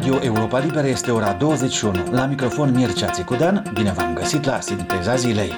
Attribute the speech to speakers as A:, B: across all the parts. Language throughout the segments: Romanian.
A: Radio Europa Liberă este ora 21. La microfon Mircea Țicudean, bine v-am găsit la Sinteza Zilei.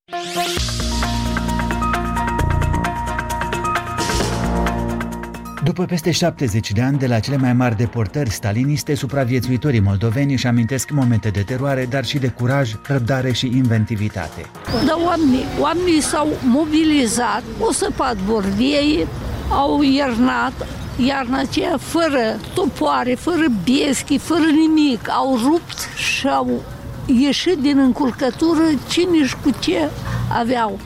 A: După peste 70 de ani de la cele mai mari deportări staliniste, supraviețuitorii moldoveni își amintesc momente de teroare, dar și de curaj, răbdare și inventivitate.
B: Dar oamenii s-au mobilizat, o săpat bordiei, au iernat, iarna aceea fără topoare, fără bieschi, fără nimic, au rupt și au ieșit din încurcătură cine și cu ce aveau.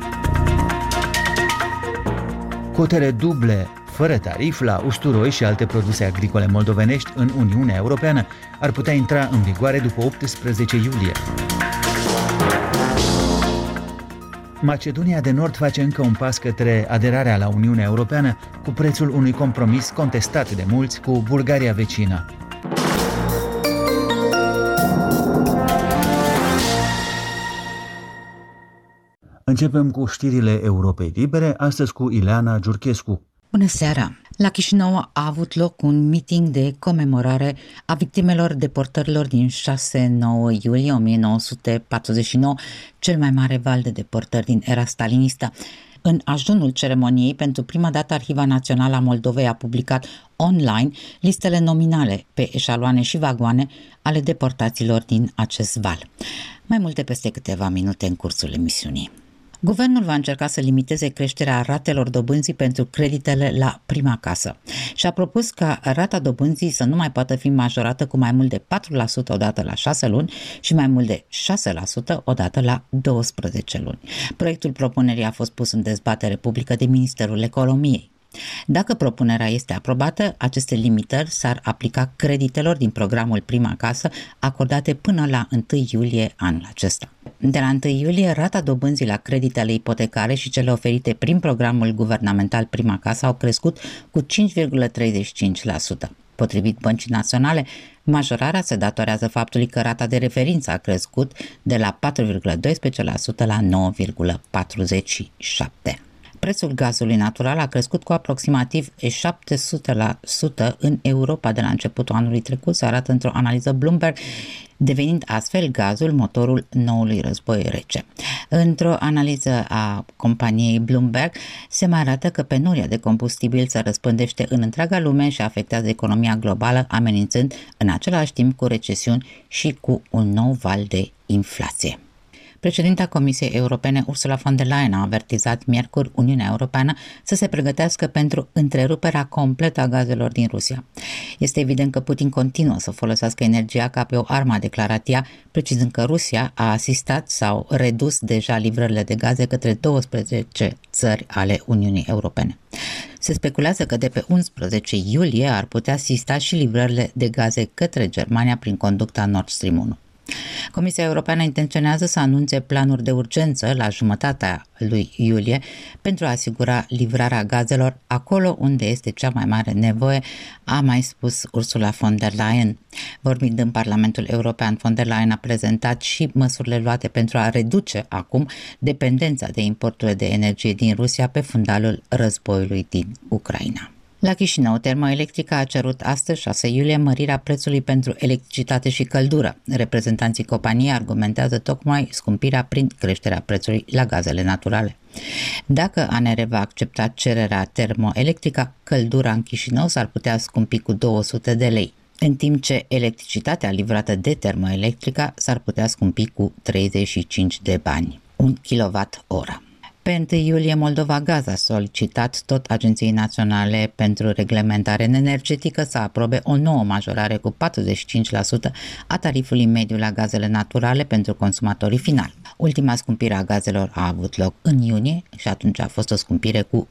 A: Cotele duble, fără tarif, la usturoi și alte produse agricole moldovenești în Uniunea Europeană ar putea intra în vigoare după 18 iulie. Macedonia de Nord face încă un pas către aderarea la Uniunea Europeană cu prețul unui compromis contestat de mulți cu Bulgaria vecină. Începem cu știrile Europei Libere, astăzi cu Ileana Giurchescu.
C: Bună seara! La Chișinău a avut loc un meeting de comemorare a victimelor deportărilor din 6-9 iulie 1949, cel mai mare val de deportări din era stalinistă. În ajunul ceremoniei, pentru prima dată Arhiva Națională a Moldovei a publicat online listele nominale pe eșaloane și vagoane ale deportaților din acest val. Mai multe peste câteva minute în cursul emisiunii. Guvernul va încerca să limiteze creșterea ratelor dobânzii pentru creditele la prima casă și a propus ca rata dobânzii să nu mai poată fi majorată cu mai mult de 4% odată la 6 luni și mai mult de 6% odată la 12 luni. Proiectul propunerii a fost pus în dezbatere publică de Ministerul Economiei. Dacă propunerea este aprobată, aceste limitări s-ar aplica creditelor din programul Prima Casă acordate până la 1 iulie anul acesta. De la 1 iulie, rata dobânzii la creditele ipotecare și cele oferite prin programul guvernamental Prima Casă au crescut cu 5,35%. Potrivit Băncii Naționale, majorarea se datorează faptului că rata de referință a crescut de la 4,12% la 9,47%. Prețul gazului natural a crescut cu aproximativ 700% în Europa de la începutul anului trecut, se arată într-o analiză Bloomberg, devenind astfel gazul motorul noului război rece. Într-o analiză a companiei Bloomberg se mai arată că penuria de combustibil se răspândește în întreaga lume și afectează economia globală, amenințând în același timp cu recesiuni și cu un nou val de inflație. Președinta Comisiei Europene, Ursula von der Leyen, a avertizat miercuri Uniunea Europeană să se pregătească pentru întreruperea completă a gazelor din Rusia. Este evident că Putin continuă să folosească energia ca pe o armă, a declarat ea, precizând că Rusia a asistat sau redus deja livrările de gaze către 12 țări ale Uniunii Europene. Se speculează că de pe 11 iulie ar putea asista și livrările de gaze către Germania prin conducta Nord Stream 1. Comisia Europeană intenționează să anunțe planuri de urgență la jumătatea lui iulie pentru a asigura livrarea gazelor acolo unde este cea mai mare nevoie, a mai spus Ursula von der Leyen. Vorbind în Parlamentul European, von der Leyen a prezentat și măsurile luate pentru a reduce acum dependența de importurile de energie din Rusia pe fundalul războiului din Ucraina. La Chișinău, Termoelectrica a cerut astăzi, 6 iulie, mărirea prețului pentru electricitate și căldură. Reprezentanții companiei argumentează tocmai scumpirea prin creșterea prețului la gazele naturale. Dacă ANRE va accepta cererea Termoelectrica, căldura în Chișinău s-ar putea scumpi cu 200 de lei, în timp ce electricitatea livrată de Termoelectrica s-ar putea scumpi cu 35 de bani, 1 kWh. Pe 1 iulie, Moldova Gaz a solicitat tot Agenției Naționale pentru Reglementare Energetică să aprobe o nouă majorare cu 45% a tarifului mediu la gazele naturale pentru consumatorii finali. Ultima scumpire a gazelor a avut loc în iunie și atunci a fost o scumpire cu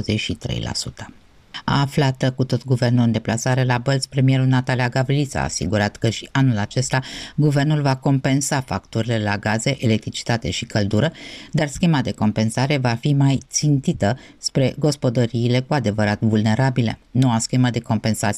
C: 23%. A aflat cu tot guvernul în deplasare la Bălți, premierul Natalia Gavrilița a asigurat că și anul acesta guvernul va compensa facturile la gaze, electricitate și căldură, dar schema de compensare va fi mai țintită spre gospodăriile cu adevărat vulnerabile. Noua schemă de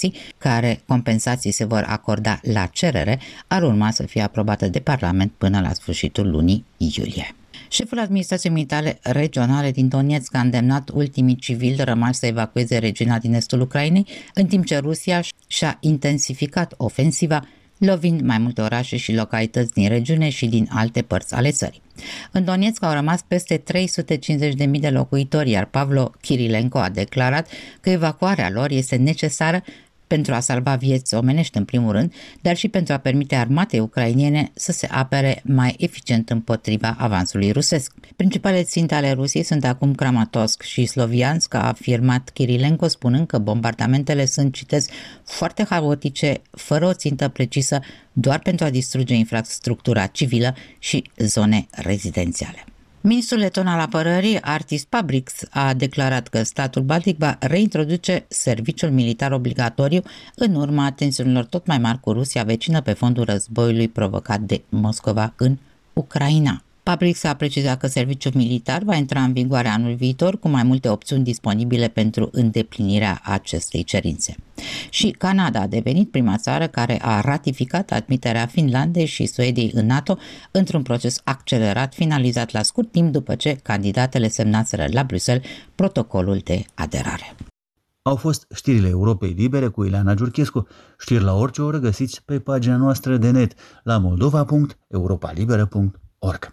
C: compensații se vor acorda la cerere, ar urma să fie aprobată de Parlament până la sfârșitul lunii iulie. Șeful administrației militare regionale din Donetsk a îndemnat ultimii civili rămași să evacueze regiunea din estul Ucrainei, în timp ce Rusia și-a intensificat ofensiva, lovind mai multe orașe și localități din regiune și din alte părți ale țării. În Donetsk au rămas peste 350.000 de locuitori, iar Pavlo Kirilenko a declarat că evacuarea lor este necesară pentru a salva vieți omenești în primul rând, dar și pentru a permite armatei ucrainene să se apere mai eficient împotriva avansului rusesc. Principalele ținte ale Rusiei sunt acum Kramatorsk și Sloviansk, a afirmat Kirilenko, spunând că bombardamentele sunt, citez, foarte haotice, fără o țintă precisă, doar pentru a distruge infrastructura civilă și zone rezidențiale. Ministrul leton al apărării, Artis Pabriks, a declarat că statul baltic va reintroduce serviciul militar obligatoriu în urma tensiunilor tot mai mari cu Rusia vecină pe fondul războiului provocat de Moscova în Ucraina. Pabriks a precizat că serviciul militar va intra în vigoare anul viitor cu mai multe opțiuni disponibile pentru îndeplinirea acestei cerințe. Și Canada a devenit prima țară care a ratificat admiterea Finlandei și Suediei în NATO într-un proces accelerat finalizat la scurt timp după ce candidatele semnaseră la Bruxelles protocolul de aderare.
A: Au fost știrile Europei Libere cu Ileana Giurchescu. Știri la orice oră găsiți pe pagina noastră de net la moldova.europalibera.org.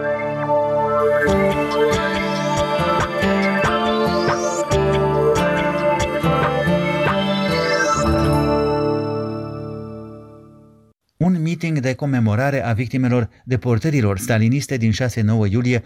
A: Un meeting de comemorare a victimelor deportărilor staliniste din 6-9 iulie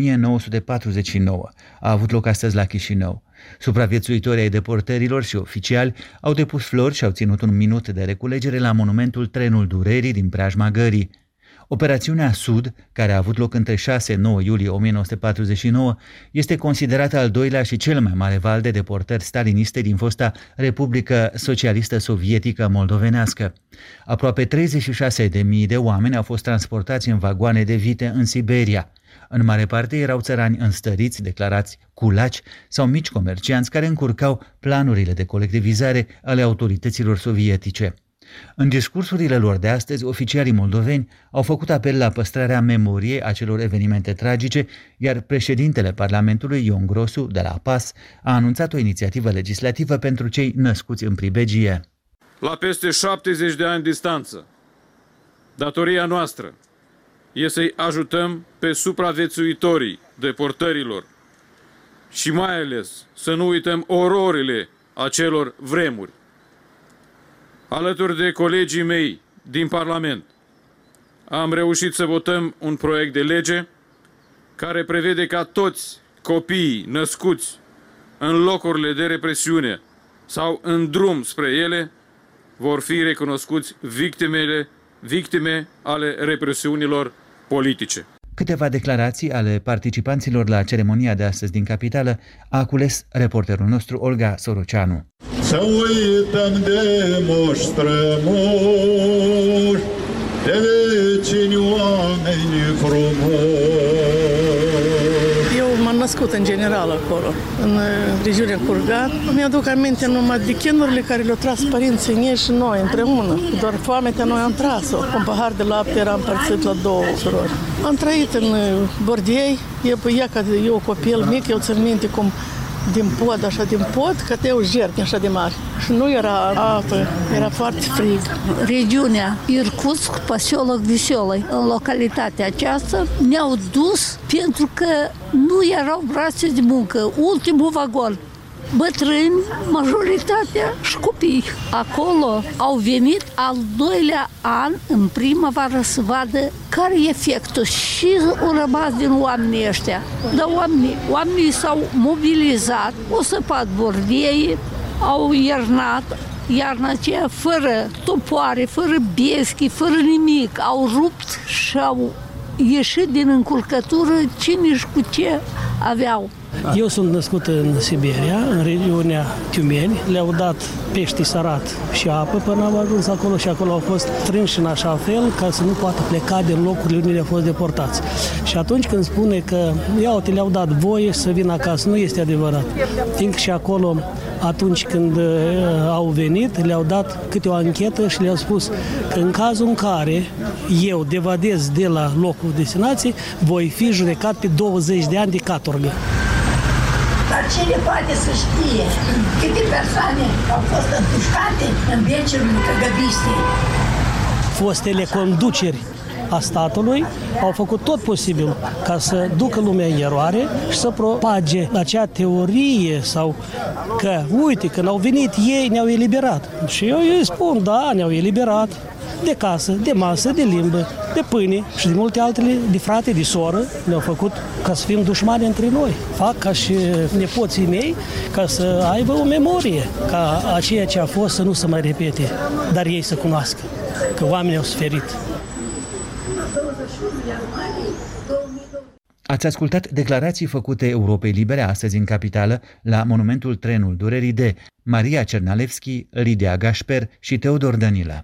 A: 1949 a avut loc astăzi la Chișinău. Supraviețuitorii ai deportărilor și oficiali au depus flori și au ținut un minut de reculegere la monumentul Trenul Durerii din preajma Gării. Operațiunea Sud, care a avut loc între 6-9 iulie 1949, este considerată al doilea și cel mai mare val de deportări staliniste din fosta Republică Socialistă Sovietică Moldovenească. Aproape 36.000 de oameni au fost transportați în vagoane de vite în Siberia. În mare parte erau țărani înstăriți, declarați culaci sau mici comercianți care încurcau planurile de colectivizare ale autorităților sovietice. În discursurile lor de astăzi, oficialii moldoveni au făcut apel la păstrarea memoriei acelor evenimente tragice, iar președintele Parlamentului, Ion Grosu, de la PAS, a anunțat o inițiativă legislativă pentru cei născuți în pribegie.
D: La peste 70 de ani distanță, datoria noastră e să-i ajutăm pe supraviețuitorii deportărilor și mai ales să nu uităm ororile acelor vremuri. Alături de colegii mei din Parlament, am reușit să votăm un proiect de lege care prevede ca toți copiii născuți în locurile de represiune sau în drum spre ele vor fi recunoscuți victime ale represiunilor politice.
A: Câteva declarații ale participanților la ceremonia de astăzi din capitală a cules reporterul nostru Olga Soroceanu.
E: Să uităm de moși strămoși, de vecini oameni frumoși.
F: Eu m-am născut în general acolo, în regiunea Curgan. Mi-aduc aminte numai de chinurile care le-au tras părinții mei și noi împreună. Doar foametea noi am tras-o. Un pahar de lapte era împărțit la 2 surori. Am trăit în Bordiei, eu copil mic, eu țin minte cum din pod, că te-au jertni așa de mari. Și nu era apă, era foarte frig.
B: Regiunea Irkutsk, Pasioloc Viseloi, în localitatea aceasta, ne-au dus pentru că nu erau brațe de muncă. Ultimul vagon. Bătrâni, majoritatea și copii. Acolo au venit al 2-lea an în primăvară să vadă care e efectul și au rămas din oamenii ăștia. Dar oamenii s-au mobilizat, o săpat bordiei, au iernat, iarna aceea fără topoare, fără bieschi, fără nimic. Au rupt și au ieșit din încurcătură cine și cu ce aveau.
G: Eu sunt născut în Siberia, în regiunea Tiumeni. Le-au dat pești sărat și apă până au ajuns acolo și acolo au fost strânși în așa fel ca să nu poată pleca din locurile unde au fost deportați. Și atunci când spune că le-au dat voie să vină acasă, nu este adevărat. Fiindcă și acolo, atunci când au venit, le-au dat câte o anchetă și le-au spus că în cazul în care eu devadez de la locul destinației, voi fi judecat pe 20 de ani de catorgă.
H: Dar cine poate să știe câte persoane au fost împușcate în beciurile căgăbistei?
G: Fostele conduceri a statului au făcut tot posibil ca să ducă lumea în eroare și să propage acea teorie sau că, uite, când au venit ei, ne-au eliberat. Și eu îi spun, da, ne-au eliberat de casă, de masă, de limbă, de pâine și de multe altele, de frate, de soră, ne-au făcut ca să fim dușmani între noi. Fac ca și nepoții mei ca să aibă o memorie, ca a ceea ce a fost să nu se mai repete, dar ei să cunoască că oamenii au suferit.
A: Ați ascultat declarații făcute Europei Libere astăzi în capitală la monumentul Trenul Durerii de Maria Cernalevski, Lidia Gașper și Teodor Danila.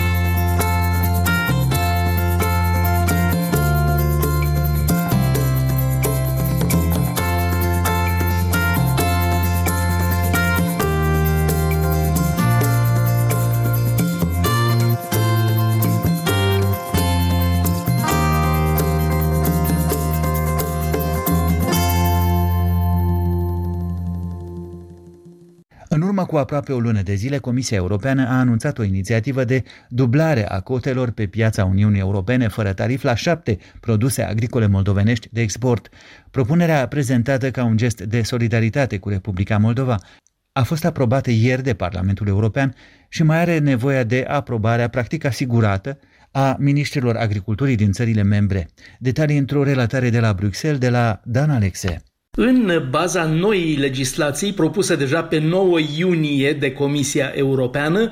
A: În urmă cu aproape o lună de zile, Comisia Europeană a anunțat o inițiativă de dublare a cotelor pe piața Uniunii Europene fără tarif la 7 produse agricole moldovenești de export. Propunerea prezentată ca un gest de solidaritate cu Republica Moldova a fost aprobată ieri de Parlamentul European și mai are nevoie de aprobarea practic asigurată a miniștrilor agriculturii din țările membre. Detalii într-o relatare de la Bruxelles de la Dan Alexe.
I: În baza noii legislații propusă deja pe 9 iunie de Comisia Europeană,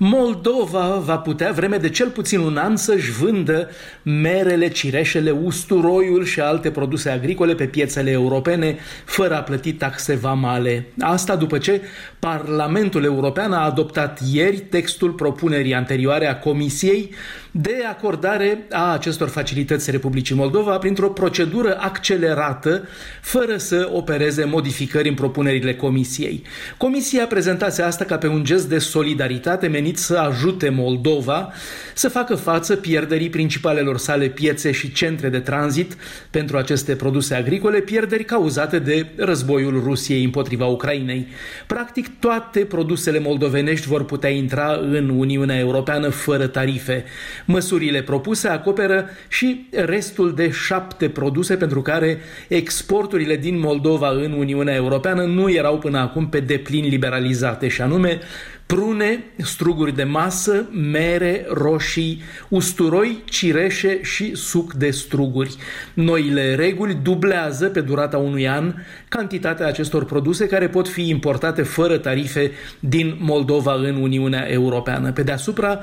I: Moldova va putea vreme de cel puțin un an să-și vândă merele, cireșele, usturoiul și alte produse agricole pe piețele europene fără a plăti taxe vamale. Asta după ce Parlamentul European a adoptat ieri textul propunerii anterioare a Comisiei de acordare a acestor facilități Republicii Moldova printr-o procedură accelerată, fără să opereze modificări în propunerile Comisiei. Comisia prezentase asta ca pe un gest de solidaritate menit să ajute Moldova să facă față pierderii principalelor sale piețe și centre de tranzit pentru aceste produse agricole, pierderi cauzate de războiul Rusiei împotriva Ucrainei. Practic, toate produsele moldovenești vor putea intra în Uniunea Europeană fără tarife. Măsurile propuse acoperă și restul de 7 produse pentru care exporturile din Moldova în Uniunea Europeană nu erau până acum pe deplin liberalizate, și anume prune, struguri de masă, mere, roșii, usturoi, cireșe și suc de struguri. Noile reguli dublează pe durata unui an cantitatea acestor produse care pot fi importate fără tarife din Moldova în Uniunea Europeană. Pe deasupra,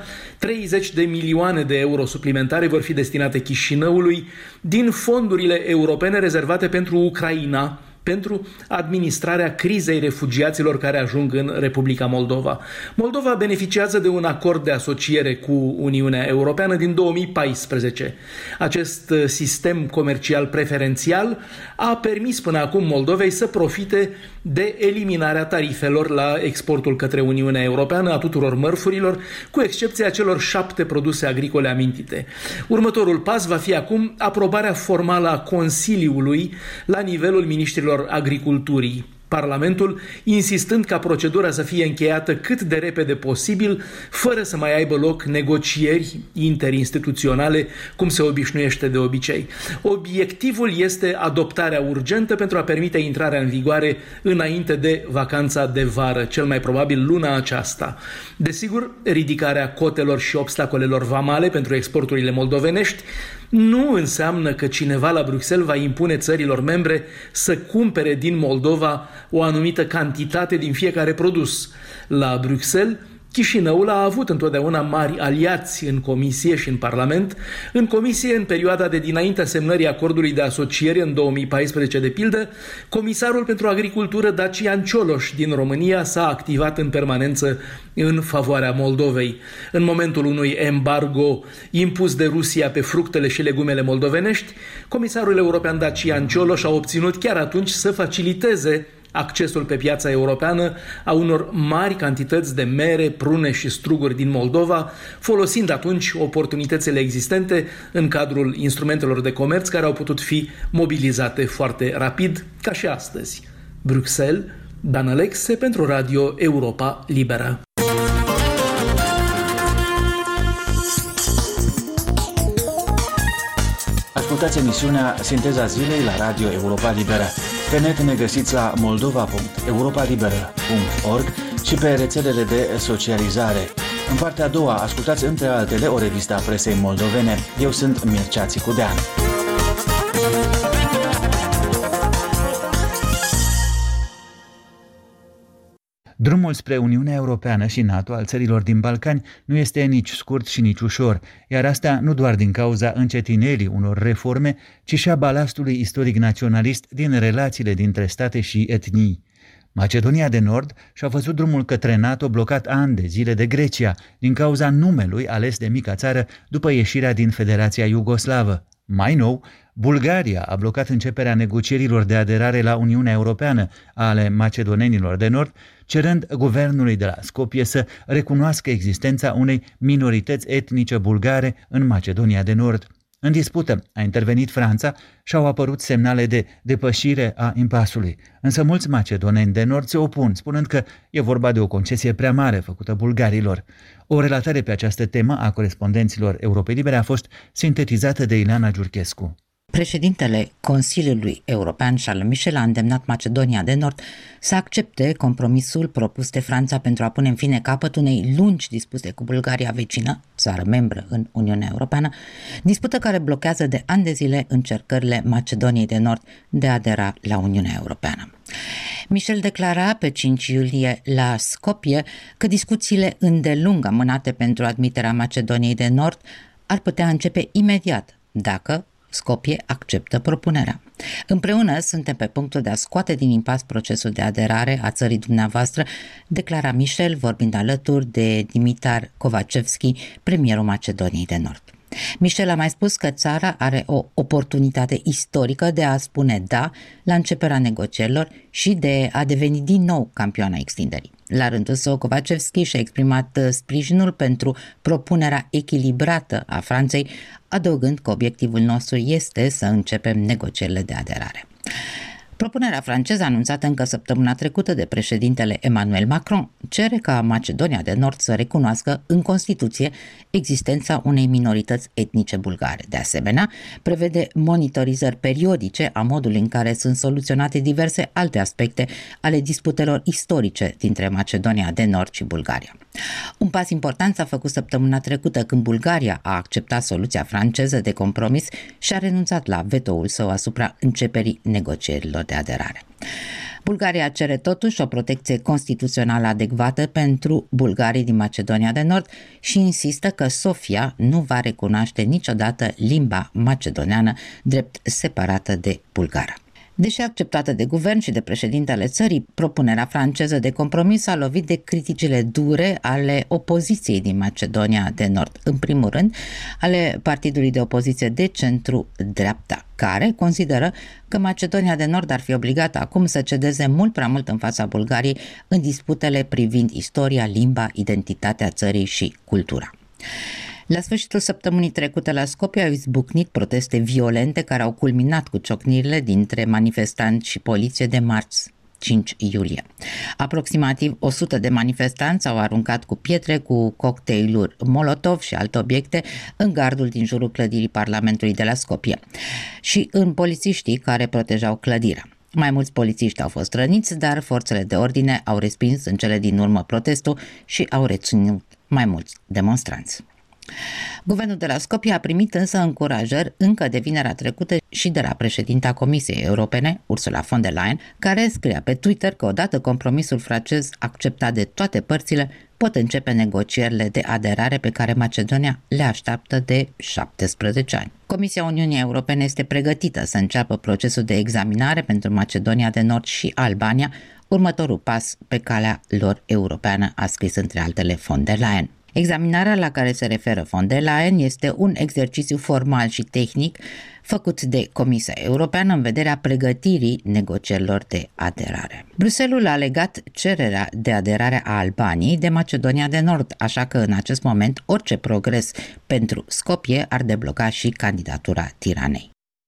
I: 30 de milioane de euro suplimentare vor fi destinate Chișinăului din fondurile europene rezervate pentru Ucraina, pentru administrarea crizei refugiaților care ajung în Republica Moldova. Moldova beneficiază de un acord de asociere cu Uniunea Europeană din 2014. Acest sistem comercial preferențial a permis până acum Moldovei să profite de eliminarea tarifelor la exportul către Uniunea Europeană a tuturor mărfurilor, cu excepția celor 7 produse agricole amintite. Următorul pas va fi acum aprobarea formală a Consiliului la nivelul miniștrilor agriculturii. Parlamentul insistând ca procedura să fie încheiată cât de repede posibil, fără să mai aibă loc negocieri interinstituționale, cum se obișnuiește de obicei. Obiectivul este adoptarea urgentă pentru a permite intrarea în vigoare înainte de vacanța de vară, cel mai probabil luna aceasta. Desigur, ridicarea cotelor și obstacolelor vamale pentru exporturile moldovenești nu înseamnă că cineva la Bruxelles va impune țărilor membre să cumpere din Moldova o anumită cantitate din fiecare produs. La Bruxelles, Chișinăul a avut întotdeauna mari aliați în Comisie și în Parlament. În Comisie, în perioada de dinaintea semnării acordului de asociere în 2014, de pildă, comisarul pentru agricultură Dacian Cioloș din România s-a activat în permanență în favoarea Moldovei. În momentul unui embargo impus de Rusia pe fructele și legumele moldovenești, comisarul european Dacian Cioloș a obținut chiar atunci să faciliteze accesul pe piața europeană a unor mari cantități de mere, prune și struguri din Moldova, folosind atunci oportunitățile existente în cadrul instrumentelor de comerț care au putut fi mobilizate foarte rapid, ca și astăzi. Bruxelles, Dan Alexe pentru Radio Europa Liberă.
A: Ascultați emisiunea Sinteza Zilei la Radio Europa Liberă. Pe net ne găsiți la moldova.europalibera.org și pe rețelele de socializare. În partea a doua, ascultați între altele o revistă a presei moldovene. Eu sunt Mircea Țicudean. Drumul spre Uniunea Europeană și NATO al țărilor din Balcani nu este nici scurt și nici ușor, iar asta nu doar din cauza încetinerii unor reforme, ci și a balastului istoric naționalist din relațiile dintre state și etnii. Macedonia de Nord și-a văzut drumul către NATO blocat ani de zile de Grecia, din cauza numelui ales de mica țară după ieșirea din Federația Iugoslavă. Mai nou, Bulgaria a blocat începerea negocierilor de aderare la Uniunea Europeană ale macedonenilor de Nord, cerând guvernului de la Skopje să recunoască existența unei minorități etnice bulgare în Macedonia de Nord. În dispută a intervenit Franța și au apărut semnale de depășire a impasului. Însă mulți macedoneni de Nord se opun, spunând că e vorba de o concesie prea mare făcută bulgarilor. O relatare pe această temă a corespondenților Europei Libere a fost sintetizată de Ileana Giurchescu.
C: Președintele Consiliului European Charles Michel a îndemnat Macedonia de Nord să accepte compromisul propus de Franța pentru a pune în fine capăt unei lungi dispute cu Bulgaria vecină, țară membră în Uniunea Europeană, dispută care blochează de ani de zile încercările Macedoniei de Nord de a adera la Uniunea Europeană. Michel declara pe 5 iulie la Skopje că discuțiile îndelung amânate pentru admiterea Macedoniei de Nord ar putea începe imediat, dacă Skopje acceptă propunerea. Împreună suntem pe punctul de a scoate din impas procesul de aderare a țării dumneavoastră, declara Michel, vorbind alături de Dimitar Kovacevski, premierul Macedoniei de Nord. Michel a mai spus că țara are o oportunitate istorică de a spune da la începerea negocierilor și de a deveni din nou campioana extinderii. La rândul său, Kovacevski și-a exprimat sprijinul pentru propunerea echilibrată a Franței, adăugând că obiectivul nostru este să începem negocierile de aderare. Propunerea franceză, anunțată încă săptămâna trecută de președintele Emmanuel Macron, cere ca Macedonia de Nord să recunoască în Constituție existența unei minorități etnice bulgare. De asemenea, prevede monitorizări periodice a modului în care sunt soluționate diverse alte aspecte ale disputelor istorice dintre Macedonia de Nord și Bulgaria. Un pas important s-a făcut săptămâna trecută când Bulgaria a acceptat soluția franceză de compromis și a renunțat la vetoul său asupra începerii negocierilor de aderare. Bulgaria cere totuși o protecție constituțională adecvată pentru bulgarii din Macedonia de Nord și insistă că Sofia nu va recunoaște niciodată limba macedoneană drept separată de bulgară. Deși acceptată de guvern și de președintele țării, propunerea franceză de compromis a lovit de criticile dure ale opoziției din Macedonia de Nord, în primul rând ale partidului de opoziție de centru-dreapta, care consideră că Macedonia de Nord ar fi obligată acum să cedeze mult prea mult în fața Bulgariei în disputele privind istoria, limba, identitatea țării și cultura. La sfârșitul săptămânii trecute la Skopje au izbucnit proteste violente care au culminat cu ciocnirile dintre manifestanți și poliție de marți 5 iulie. Aproximativ 100 de manifestanți au aruncat cu pietre, cu cocktailuri Molotov și alte obiecte în gardul din jurul clădirii Parlamentului de la Skopje și în polițiștii care protejau clădirea. Mai mulți polițiști au fost răniți, dar forțele de ordine au respins în cele din urmă protestul și au reținut mai mulți demonstranți. Guvernul de la Skopje a primit însă încurajări încă de vinerea trecută și de la președinta Comisiei Europene, Ursula von der Leyen, care scria pe Twitter că odată compromisul francez acceptat de toate părțile pot începe negocierile de aderare pe care Macedonia le așteaptă de 17 ani. Comisia Uniunii Europene este pregătită să înceapă procesul de examinare pentru Macedonia de Nord și Albania, următorul pas pe calea lor europeană, a scris între altele von der Leyen. Examinarea la care se referă von der Leyen este un exercițiu formal și tehnic făcut de Comisia Europeană în vederea pregătirii negocierilor de aderare. Bruxelles a legat cererea de aderare a Albaniei de Macedonia de Nord, așa că în acest moment orice progres pentru Skopje ar debloca și candidatura Tiranei.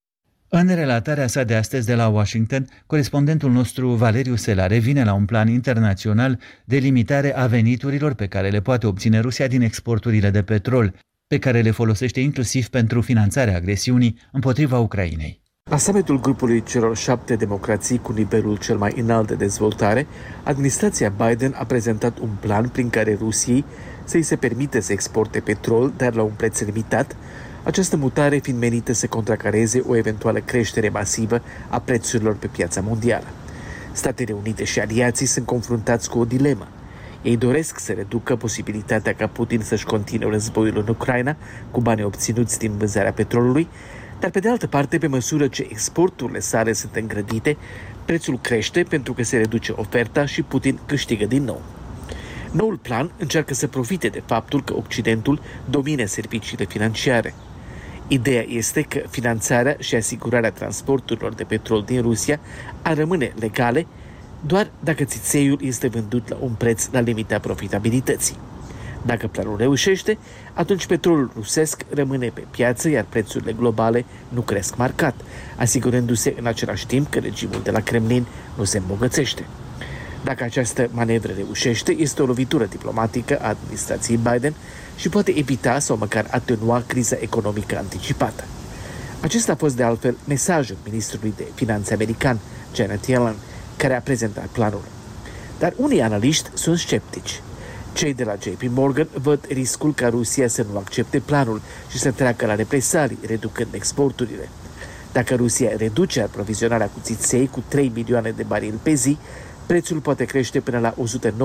A: În relatarea sa de astăzi de la Washington, corespondentul nostru Valeriu Sela revine la un plan internațional de limitare a veniturilor pe care le poate obține Rusia din exporturile de petrol, pe care le folosește inclusiv pentru finanțarea agresiunii împotriva Ucrainei.
J: La summitul grupului celor 7 democrații cu nivelul cel mai înalt de dezvoltare, administrația Biden a prezentat un plan prin care Rusiei să-i se permite să exporte petrol, dar la un preț limitat, această mutare fiind menită să contracareze o eventuală creștere masivă a prețurilor pe piața mondială. Statele Unite și aliații sunt confruntați cu o dilemă. Ei doresc să reducă posibilitatea ca Putin să-și continue războiul în Ucraina cu bani obținuți din vânzarea petrolului, dar pe de altă parte, pe măsură ce exporturile sale sunt îngrădite, prețul crește pentru că se reduce oferta și Putin câștigă din nou. Noul plan încearcă să profite de faptul că Occidentul domine serviciile financiare. Ideea este că finanțarea și asigurarea transporturilor de petrol din Rusia ar rămâne legale doar dacă țițeiul este vândut la un preț la limita profitabilității. Dacă planul reușește, atunci petrolul rusesc rămâne pe piață, iar prețurile globale nu cresc marcat, asigurându-se în același timp că regimul de la Kremlin nu se îmbogățește. Dacă această manevră reușește, este o lovitură diplomatică a administrației Biden și poate evita sau măcar atenua criza economică anticipată. Acesta a fost de altfel mesajul ministrului de finanțe american, Janet Yellen, care a prezentat planul. Dar unii analiști sunt sceptici. Cei de la JP Morgan văd riscul ca Rusia să nu accepte planul și să treacă la represalii, reducând exporturile. Dacă Rusia reduce aprovizionarea cu țiței cu 3 milioane de barili pe zi, prețul poate crește până la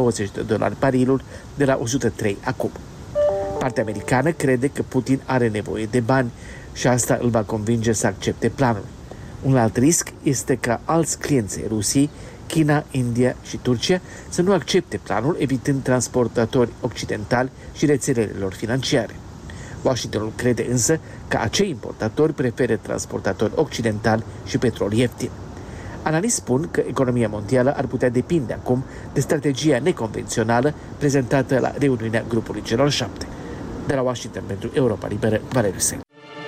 J: $190 barilul, de la 103 acum. Partea americană crede că Putin are nevoie de bani și asta îl va convinge să accepte planul. Un alt risc este ca alți clienți Rusiei, China, India și Turcia, să nu accepte planul, evitând transportatori occidentali și rețelele lor financiare. Washingtonul crede însă că acei importatori preferă transportatori occidentali și petrol ieftin. Analiști spun că economia mondială ar putea depinde acum de strategia neconvențională prezentată la reuniunea grupului celor 7. De la Washington pentru Europa Liberă, Valeriu Sela.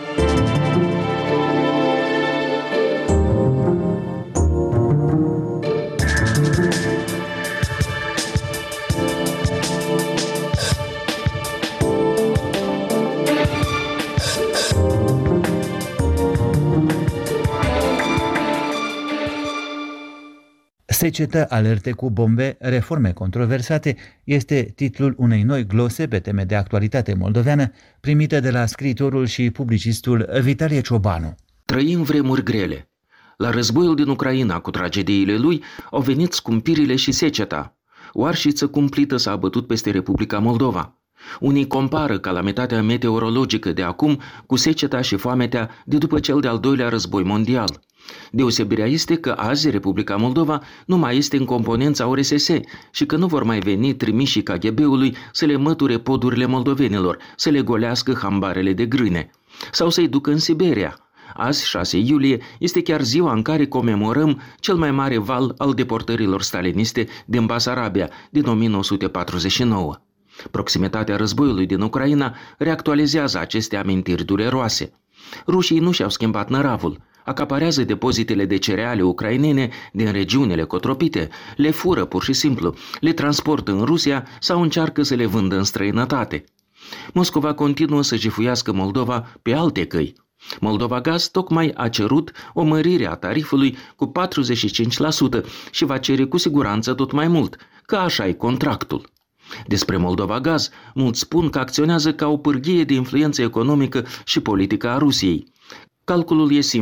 A: Secetă, alerte cu bombe, reforme controversate este titlul unei noi glose pe teme de actualitate moldoveană, primită de la scriitorul și publicistul Vitalie Ciobanu.
K: Trăim vremuri grele. La războiul din Ucraina cu tragediile lui au venit scumpirile și seceta. O arșiță cumplită s-a abătut peste Republica Moldova. Unii compară calamitatea meteorologică de acum cu seceta și foametea de după cel de-al doilea război mondial. Deosebirea este că azi Republica Moldova nu mai este în componența ORSS și că nu vor mai veni trimișii KGB-ului să le măture podurile moldovenilor, să le golească hambarele de grâne sau să-i ducă în Siberia. Azi, 6 iulie, este chiar ziua în care comemorăm cel mai mare val al deportărilor staliniste din Basarabia din 1949. Proximitatea războiului din Ucraina reactualizează aceste amintiri dureroase. Rușii nu și-au schimbat năravul, acaparează depozitele de cereale ucrainene din regiunile cotropite, le fură pur și simplu, le transportă în Rusia sau încearcă să le vândă în străinătate. Moscova continuă să jefuiască Moldova pe alte căi. Moldova Gaz tocmai a cerut o mărire a tarifului cu 45% și va cere cu siguranță tot mai mult, că așa e contractul. Despre Moldova Gaz, mulți spun că acționează ca o pârghie de influență economică și politică a Rusiei. Calculul e simplu.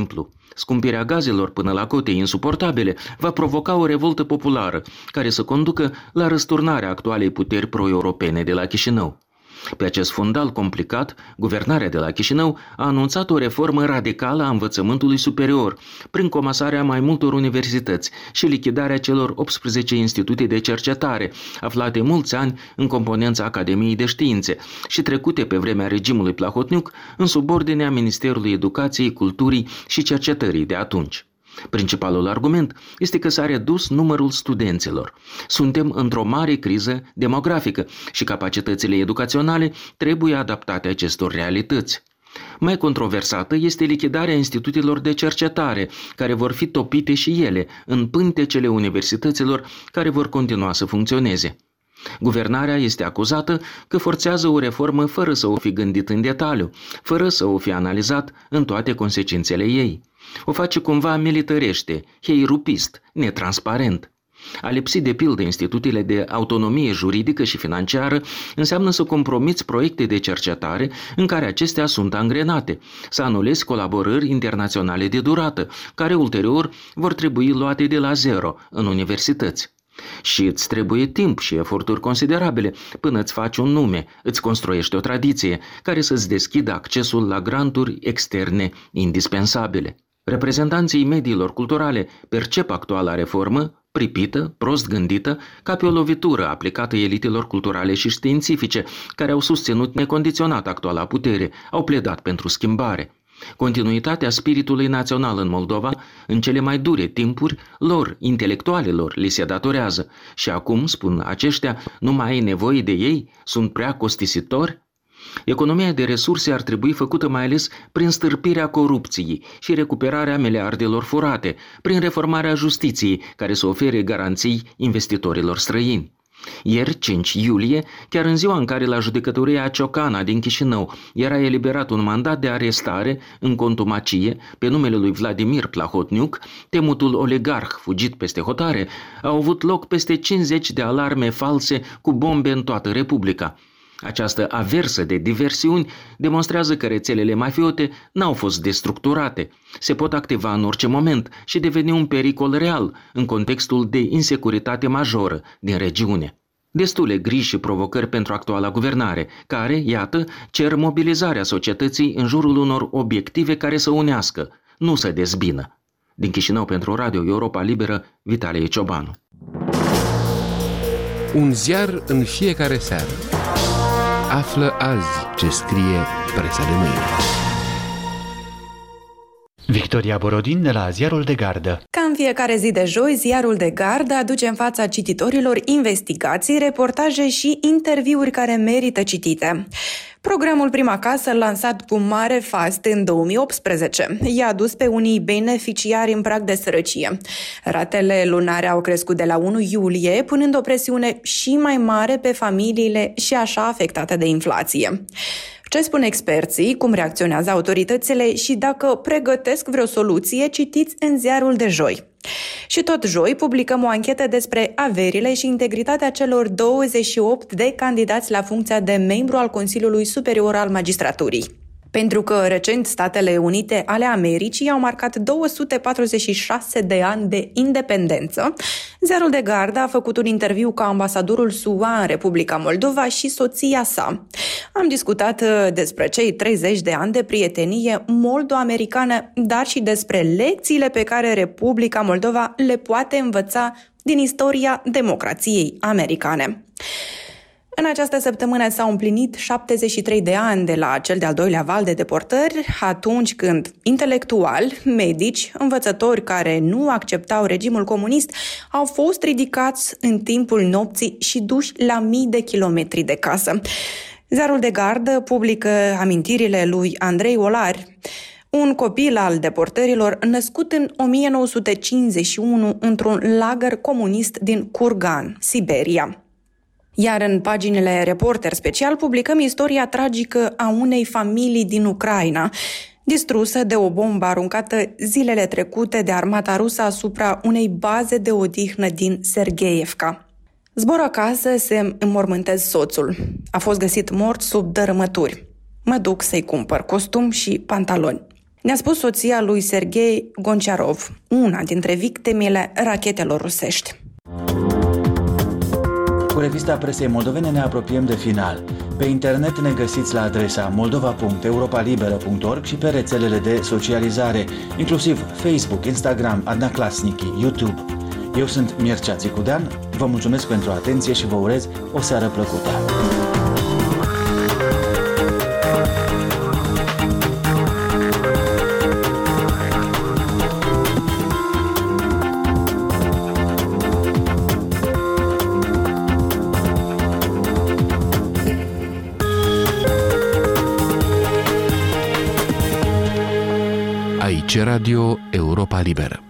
K: Scumpirea gazelor până la cote insuportabile va provoca o revoltă populară care să conducă la răsturnarea actualei puteri pro-europene de la Chișinău. Pe acest fundal complicat, guvernarea de la Chișinău a anunțat o reformă radicală a învățământului superior, prin comasarea mai multor universități și lichidarea celor 18 institute de cercetare, aflate mulți ani în componența Academiei de Științe și trecute pe vremea regimului Plahotniuc în subordinea Ministerului Educației, Culturii și Cercetării de atunci. Principalul argument este că s-a redus numărul studenților. Suntem într-o mare criză demografică și capacitățile educaționale trebuie adaptate acestor realități. Mai controversată este lichidarea institutelor de cercetare, care vor fi topite și ele în pântecele universităților care vor continua să funcționeze. Guvernarea este acuzată că forțează o reformă fără să o fi gândit în detaliu, fără să o fi analizat în toate consecințele ei. O face cumva militărește, heirupist, netransparent. A lipsi de pildă institutele de autonomie juridică și financiară înseamnă să compromiți proiecte de cercetare în care acestea sunt angrenate, să anulezi colaborări internaționale de durată, care ulterior vor trebui luate de la zero în universități. Și îți trebuie timp și eforturi considerabile până îți faci un nume, îți construiești o tradiție care să-ți deschidă accesul la granturi externe indispensabile. Reprezentanții mediilor culturale percep actuala reformă, pripită, prost gândită, ca pe o lovitură aplicată elitelor culturale și științifice, care au susținut necondiționat actuala putere, au pledat pentru schimbare. Continuitatea spiritului național în Moldova, în cele mai dure timpuri, lor, intelectualilor, li se datorează și acum, spun aceștia, nu mai ai nevoie de ei, sunt prea costisitori? Economia de resurse ar trebui făcută mai ales prin stârpirea corupției și recuperarea miliardelor furate, prin reformarea justiției, care să ofere garanții investitorilor străini. Ieri, 5 iulie, chiar în ziua în care la judecătoria Ciocana din Chișinău era eliberat un mandat de arestare în contumacie pe numele lui Vladimir Plahotniuc, temutul oligarh fugit peste hotare, au avut loc peste 50 de alarme false cu bombe în toată Republica. Această aversă de diversiuni demonstrează că rețelele mafiote n-au fost destructurate, se pot activa în orice moment și deveni un pericol real în contextul de insecuritate majoră din regiune. Destule griji și provocări pentru actuala guvernare, care, iată, cer mobilizarea societății în jurul unor obiective care să unească, nu să dezbină. Din Chișinău pentru Radio Europa Liberă, Vitalie Ciobanu.
L: Un ziar în fiecare seară. Află azi ce scrie presa de mâine.
A: Victoria Borodin de la Ziarul de Gardă.
M: Ca în fiecare zi de joi, Ziarul de Gardă aduce în fața cititorilor investigații, reportaje și interviuri care merită citite. Programul Prima Casă, lansat cu mare fast în 2018, i-a adus pe unii beneficiari în prag de sărăcie. Ratele lunare au crescut de la 1 iulie, punând o presiune și mai mare pe familiile și așa afectate de inflație. Ce spun experții, cum reacționează autoritățile și dacă pregătesc vreo soluție, citiți în Ziarul de joi. Și tot joi publicăm o anchetă despre averile și integritatea celor 28 de candidați la funcția de membru al Consiliului Superior al Magistraturii. Pentru că recent Statele Unite ale Americii au marcat 246 de ani de independență, Ziarul de Gardă a făcut un interviu cu ambasadorul SUA în Republica Moldova și soția sa. Am discutat despre cei 30 de ani de prietenie moldo-americană, dar și despre lecțiile pe care Republica Moldova le poate învăța din istoria democrației americane. În această săptămână s-au împlinit 73 de ani de la cel de-al doilea val de deportări, atunci când intelectuali, medici, învățători care nu acceptau regimul comunist au fost ridicați în timpul nopții și duși la mii de kilometri de casă. Ziarul de Gardă publică amintirile lui Andrei Olari, un copil al deportărilor născut în 1951 într-un lagăr comunist din Kurgan, Siberia. Iar în paginile Reporter Special publicăm istoria tragică a unei familii din Ucraina, distrusă de o bombă aruncată zilele trecute de armata rusă asupra unei baze de odihnă din Sergeevka. Zbor acasă să înmormântez soțul. A fost găsit mort sub dărâmături. Mă duc să-i cumpăr costum și pantaloni. ne-a spus soția lui Serghei Gonciarov, una dintre victimele rachetelor rusești.
A: Cu revista presei moldovene ne apropiem de final. Pe internet ne găsiți la adresa moldova.europalibera.org și pe rețelele de socializare, inclusiv Facebook, Instagram, Adnaclasnici, YouTube. Eu sunt Mircea Țicudean, vă mulțumesc pentru atenție și vă urez o seară plăcută.
L: Aici Radio Europa Liberă.